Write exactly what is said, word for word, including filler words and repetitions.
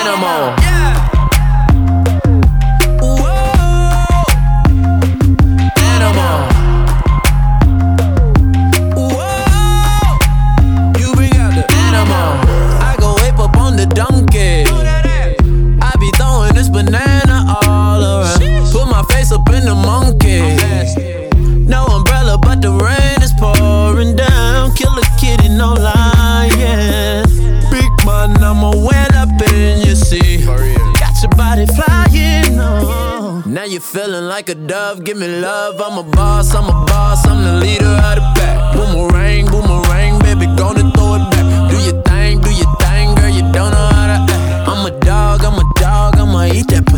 animal. Donkey, I be throwing this banana all around. Put my face up in the monkey. No umbrella, but the rain is pouring down. Kill a kitty, no lying. Big man, I'ma wet up in your sea. Got your body flying, no. Now you're feeling like a dove. Give me love, I'm a boss, I'm a boss. I'm the leader of the pack. Boomerang, boomerang, baby, gonna throw it back. Do your thing, do your thing, girl, you don't know how to act. I'm a dog, I'm a dog, I'ma eat that